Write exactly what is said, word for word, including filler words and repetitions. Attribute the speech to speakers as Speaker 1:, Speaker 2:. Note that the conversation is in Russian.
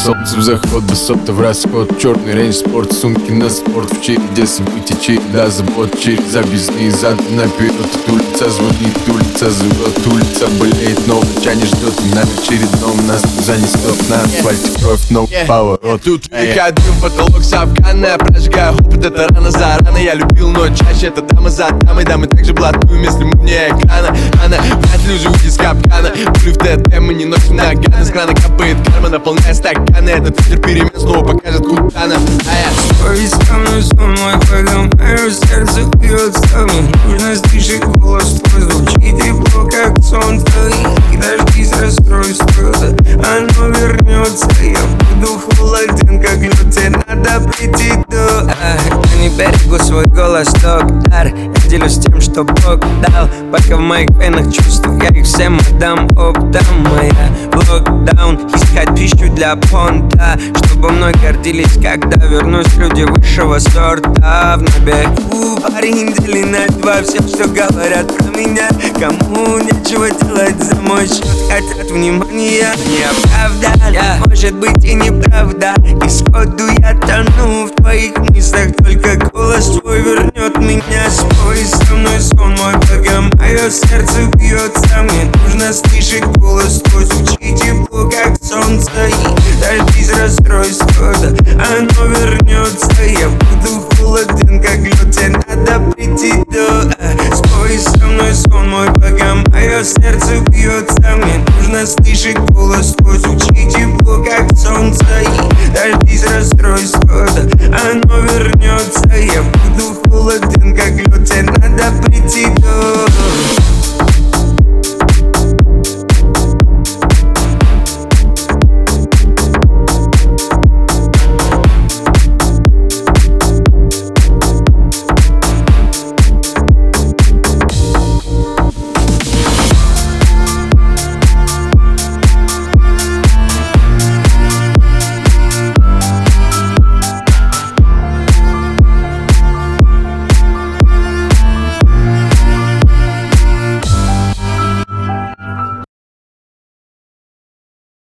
Speaker 1: солнце в заход, высота в расход. Черный рейндж спорт, сумки на спорт. В череде событий, череда забот. Через объездные зад наперед. Улица звонит, улица зовет. Улица болеет, но ноча не ждет. На очередном нас занесет. На асфальте кровь, но поворот.
Speaker 2: Тут выходил в потолок с Афгана. Прожигаю опыт, это рано за рано. Я любил, но чаще это дама за дамой. Дамы также блатуем, если мы вне экрана. Она вряд ли уже из капкана. Пули в ТТ, мы не носим наганы. С крана капает карма, наполняя стаканы. Этот ветер перемен снова покажет, куда нам. А я
Speaker 3: стой со мной, сон мой погам. Мое сердце бьется. Мне нужно слышать голос твой. Звучит тепло, как солнце. И дождись расстройства. Оно вернется. Я буду холоден, как лед. Тебе надо прийти до... Я не берегу свой голос, доктор. Я делюсь тем, что Бог дал. Пока в моих венах чувств, я их всем отдам оптом. Моя локдаун, искать пищу для понта, чтобы мной гордились, когда вернусь люди высшего сорта. В набегу парень дели на два. Все, что говорят про меня, кому нечего делать за мой счет, хотят внимания. Неправда, я, может быть и неправда. Исходу я тону в твоих мыслях. Только голос твой вернет меня. Спой со мной, сон мой богам. Мое сердце бьется. Мне нужно слышать голос твой. Звучит тепло, как солнце. И дождись расстройства. Оно вернется. Я буду холоден, как лед. Тебе надо прийти до... Спой со мной, сон мой богам. Мое сердце бьется. Мне нужно слышать голос твой. Звучит тепло, как